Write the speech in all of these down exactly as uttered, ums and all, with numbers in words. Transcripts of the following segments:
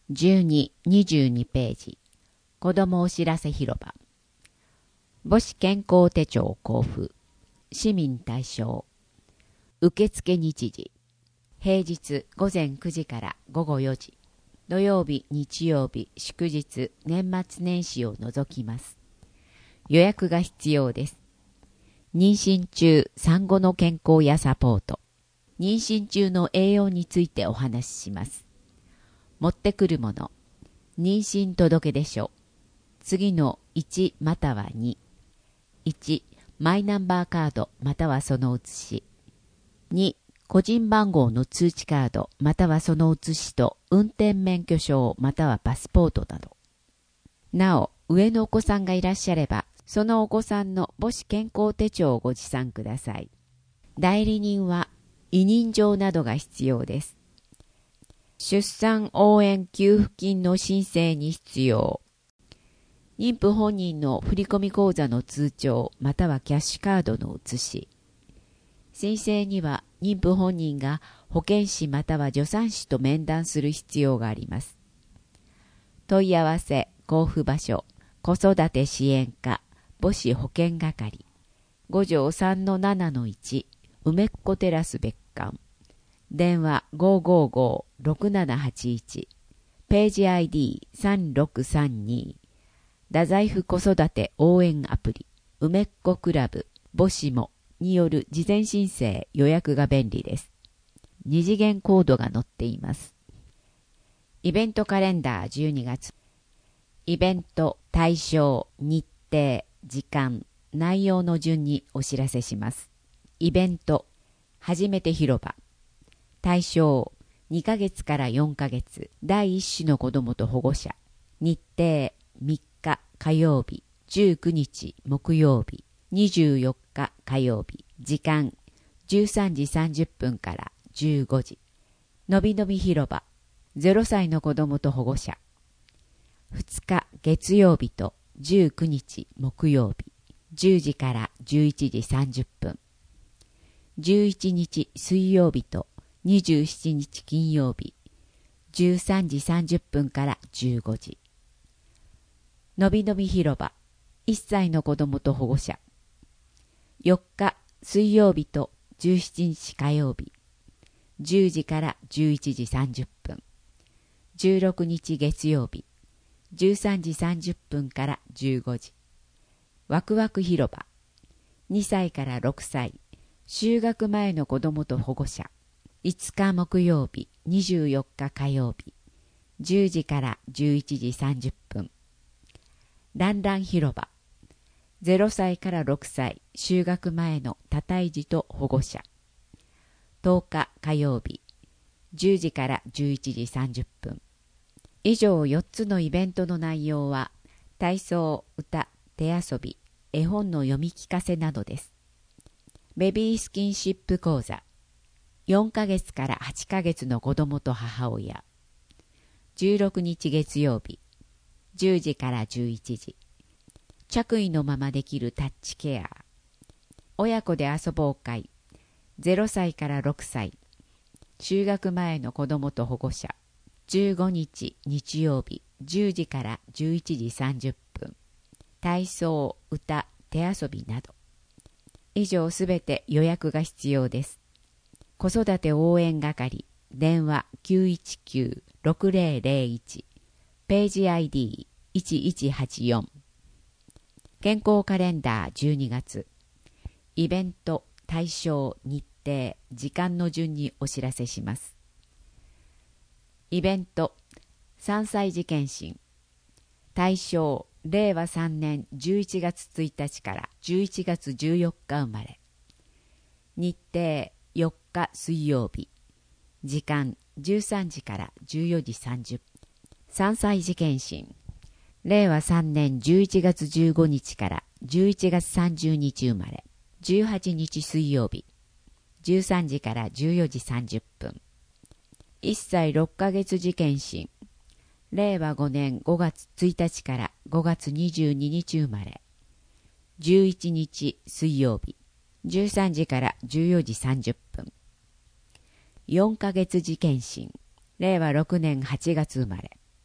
じゅうに、にじゅうにページ。子どもお知らせ広場。母子健康手帳交付。市民対象。受付日時。平日午前くじから午後よじ。土曜日、日曜日、祝日、年末年始を除きます。予約が必要です。妊娠中、産後の健康やサポート。妊娠中の栄養についてお話しします。持ってくるもの。妊娠届出書。次のいちまたはに。いち、マイナンバーカードまたはその写し。に、個人番号の通知カードまたはその写しと運転免許証またはパスポートなど。なお、上のお子さんがいらっしゃれば、そのお子さんの母子健康手帳をご持参ください。代理人は委任状などが必要です。出産応援給付金の申請に必要。妊婦本人の振込口座の通帳またはキャッシュカードの写し。申請には妊婦本人が保健師または助産師と面談する必要があります。問い合わせ交付場所子育て支援課母子保健係ご条さんのななのいち梅っ子テラス別館電話 ごーごーごーろくななはちいち ページ アイディーさんろくさんに太宰府子育て応援アプリ梅っ子クラブ母子もによる事前申請予約が便利です。二次元コードが載っています。イベントカレンダーじゅうにがつ。イベント、対象、日程、時間、内容の順にお知らせします。イベント、初めて広場。対象、にかげつからよんかげつ、第一子の子どもと保護者。日程、みっか火曜日、じゅうくにち木曜日、にじゅうよっか火曜日。時間、じゅうさんじさんじゅっぷんからじゅうごじ。のびのび広場。ゼロさいの子どもと保護者。ふつか月曜日とじゅうくにち木曜日。じゅうじからじゅういちじさんじゅっぷん。じゅういちにち水曜日とにじゅうしちにち金曜日。じゅうさんじさんじゅっぷんからじゅうごじ。のびのび広場。いっさいの子どもと保護者。よっか水曜日とじゅうしちにち火曜日。じゅうじからじゅういちじさんじゅっぷん。じゅうろくにち月曜日。じゅうさんじさんじゅっぷんからじゅうごじ。わくわく広場。にさいからろくさい。就学前の子どもと保護者。いつか木曜日、にじゅうよっか火曜日。じゅうじからじゅういちじさんじゅっぷん。ランラン広場。ゼロさいからろくさい。就学前の多胎児と保護者。とおか火曜日。じゅうじからじゅういちじさんじゅっぷん。以上よっつのイベントの内容は、体操、歌、手遊び、絵本の読み聞かせなどです。ベビースキンシップ講座。よんかげつからはちかげつの子どもと母親。じゅうろくにち月曜日。じゅうじからじゅういちじ。着衣のままできるタッチケア。親子で遊ぼう会。ゼロさいからろくさい。就学前の子どもと保護者。じゅうごにち日曜日。じゅうじからじゅういちじさんじゅっぷん。体操、歌、手遊びなど。以上すべて予約が必要です。子育て応援係。電話 きゅういちきゅうろくぜろぜろいち。ページ アイディーいちいちはちよん。健康カレンダーじゅうにがつ。イベント、対象、日程、時間の順にお知らせします。イベント、さんさい児検診。対象、れいわさんねんじゅういちがつついたちからじゅういちがつじゅうよっか生まれ。日程、よっか水曜日。時間、じゅうさんじからじゅうよじさんじゅっぷん。さんさい児検診。れいわさんねんじゅういちがつじゅうごにちからじゅういちがつさんじゅうにち生まれ。じゅうはちにち水曜日。じゅうさんじからじゅうよじさんじゅっぷん。いっさいろっかげつ児検診。れいわごねんごがつついたちからごがつにじゅうににち生まれ。じゅういちにち水曜日。じゅうさんじからじゅうよじさんじゅっぷん。よんかげつ児検診。れいわろくねんはちがつ生まれ。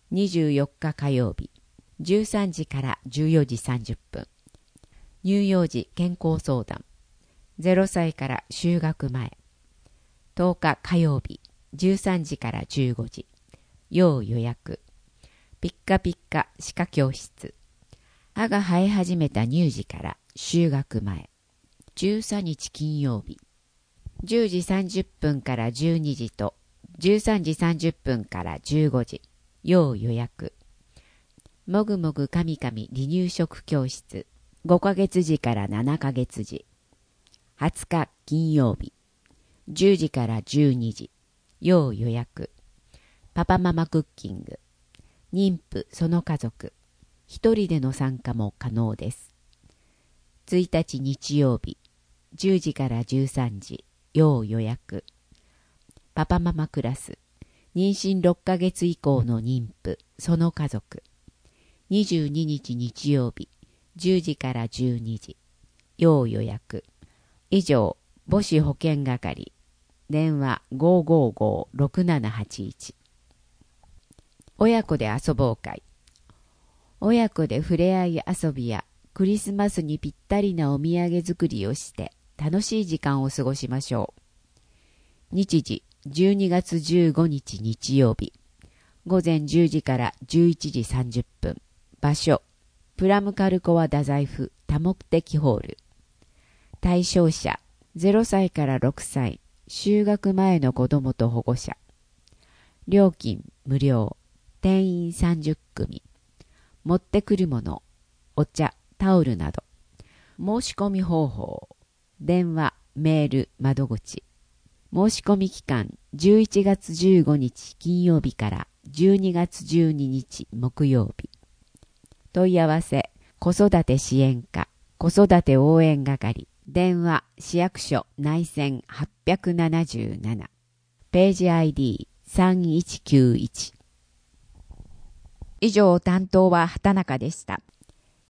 にじゅうよっか火曜日、じゅうさんじからじゅうよじさんじゅっぷん。乳幼児健康相談。ゼロさいから就学前。とおか火曜日、じゅうさんじからじゅうごじ。要予約。ピッカピッカ歯科教室。歯が生え始めた乳児から就学前。じゅうさんにち金曜日。じゅうじさんじゅっぷんからじゅうにじとじゅうさんじさんじゅっぷんからじゅうごじ。要予約。もぐもぐかみかみ離乳食教室。ごかげつじからななかげつじ。はつか金曜日。じゅうじからじゅうにじ。要予約。パパママクッキング。妊婦その家族。一人での参加も可能です。ついたち日曜日。じゅうじからじゅうさんじ。要予約。パパママクラス。妊娠ろっかげつ以降の妊婦その家族。にじゅうににち日曜日。じゅうじからじゅうにじ。要予約。以上、母子保健係。電話 ごーごーごーろくななはちいち。親子で遊ぼう会。親子で触れ合い遊びやクリスマスにぴったりなお土産作りをして楽しい時間を過ごしましょう。日時じゅうにがつじゅうごにち日曜日。午前じゅうじからじゅういちじさんじゅっぷん。場所プラムカルコア太宰府多目的ホール。対象者ゼロさいからろくさい。就学前の子どもと保護者。料金無料。定員さんじゅっくみ。持ってくるもの、お茶、タオルなど。申し込み方法。電話、メール、窓口。申し込み期間じゅういちがつじゅうごにち金曜日からじゅうにがつじゅうににち木曜日。問い合わせ、子育て支援課、子育て応援係。電話、市役所内線はっぴゃくななじゅうなな。ページ アイディーさんいちきゅういち。以上、担当は畑中でした。